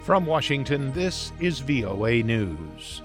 From Washington, this is VOA News.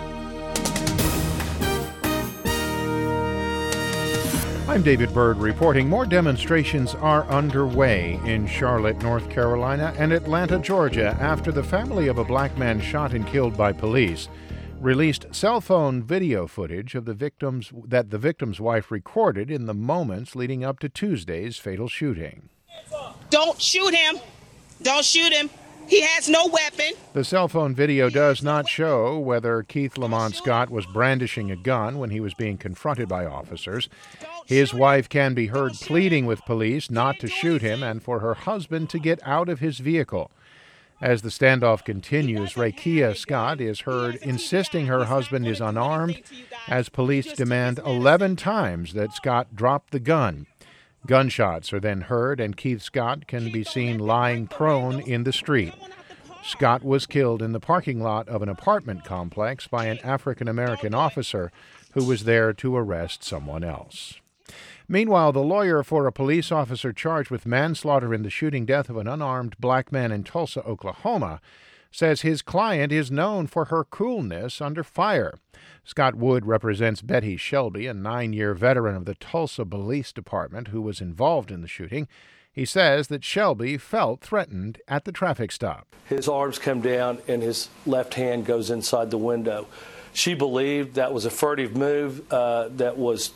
I'm David Byrd reporting. More demonstrations are underway in Charlotte, North Carolina and Atlanta, Georgia, after the family of a black man shot and killed by police released cell phone video footage of the victim's wife recorded in the moments leading up to Tuesday's fatal shooting. Don't shoot him. Don't shoot him. He has no weapon. The cell phone video does not show whether Keith Lamont Scott was brandishing a gun when he was being confronted by officers. His wife can be heard pleading with police not to shoot him and for her husband to get out of his vehicle. As the standoff continues, Rakia Scott is heard insisting her husband is unarmed as police demand 11 times that Scott drop the gun. Gunshots are then heard, and Keith Scott can be seen lying prone in the street. Scott was killed in the parking lot of an apartment complex by an African-American officer who was there to arrest someone else. Meanwhile, the lawyer for a police officer charged with manslaughter in the shooting death of an unarmed black man in Tulsa, Oklahoma, says his client is known for her coolness under fire. Scott Wood represents Betty Shelby, a 9-year veteran of the Tulsa Police Department who was involved in the shooting. He says that Shelby felt threatened at the traffic stop. His arms come down and his left hand goes inside the window. She believed that was a furtive move, that was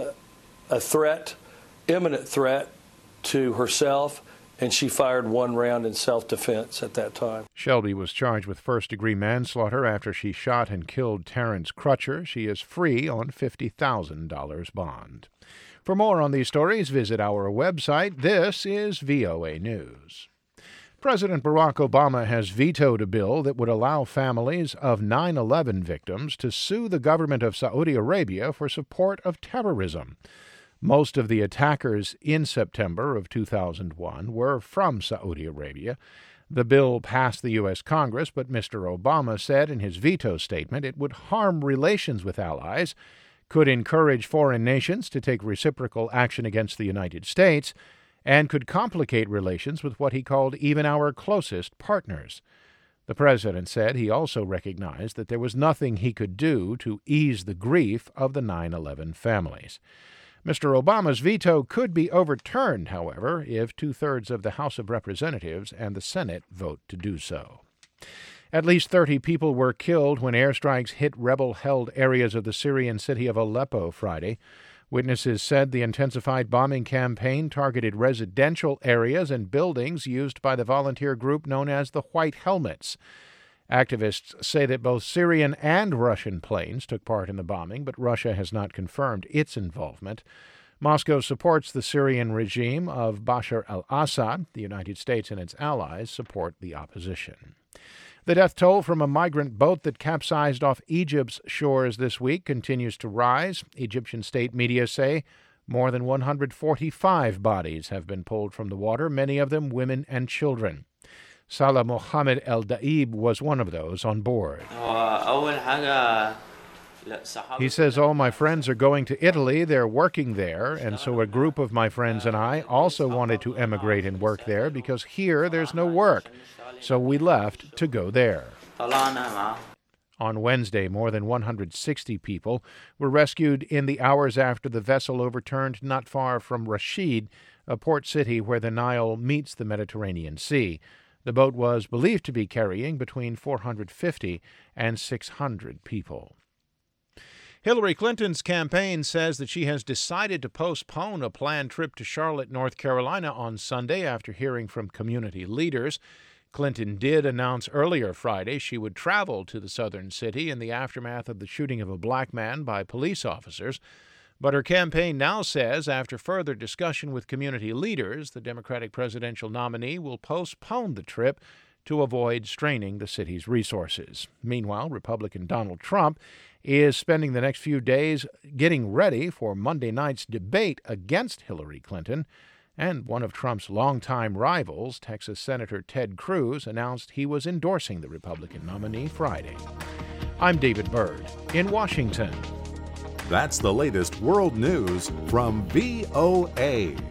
a threat, imminent threat to herself, and she fired one round in self-defense at that time. Shelby was charged with first-degree manslaughter after she shot and killed Terrence Crutcher. She is free on $50,000 bond. For more on these stories, visit our website. This is VOA News. President Barack Obama has vetoed a bill that would allow families of 9/11 victims to sue the government of Saudi Arabia for support of terrorism. Most of the attackers in September of 2001 were from Saudi Arabia. The bill passed the U.S. Congress, but Mr. Obama said in his veto statement it would harm relations with allies, could encourage foreign nations to take reciprocal action against the United States, and could complicate relations with what he called even our closest partners. The president said he also recognized that there was nothing he could do to ease the grief of the 9/11 families. Mr. Obama's veto could be overturned, however, if 2/3 of the House of Representatives and the Senate vote to do so. At least 30 people were killed when airstrikes hit rebel-held areas of the Syrian city of Aleppo Friday. Witnesses said the intensified bombing campaign targeted residential areas and buildings used by the volunteer group known as the White Helmets. Activists say that both Syrian and Russian planes took part in the bombing, but Russia has not confirmed its involvement. Moscow supports the Syrian regime of Bashar al-Assad. The United States and its allies support the opposition. The death toll from a migrant boat that capsized off Egypt's shores this week continues to rise. Egyptian state media say more than 145 bodies have been pulled from the water, many of them women and children. Salah Mohammed El Daib was one of those on board. He says, all my friends are going to Italy, they're working there, and so a group of my friends and I also wanted to emigrate and work there because here there's no work, so we left to go there. On Wednesday, more than 160 people were rescued in the hours after the vessel overturned not far from Rashid, a port city where the Nile meets the Mediterranean Sea. The boat was believed to be carrying between 450 and 600 people. Hillary Clinton's campaign says that she has decided to postpone a planned trip to Charlotte, North Carolina on Sunday after hearing from community leaders. Clinton did announce earlier Friday she would travel to the southern city in the aftermath of the shooting of a black man by police officers. But her campaign now says, after further discussion with community leaders, the Democratic presidential nominee will postpone the trip to avoid straining the city's resources. Meanwhile, Republican Donald Trump is spending the next few days getting ready for Monday night's debate against Hillary Clinton. And one of Trump's longtime rivals, Texas Senator Ted Cruz, announced he was endorsing the Republican nominee Friday. I'm David Byrd in Washington. That's the latest world news from VOA.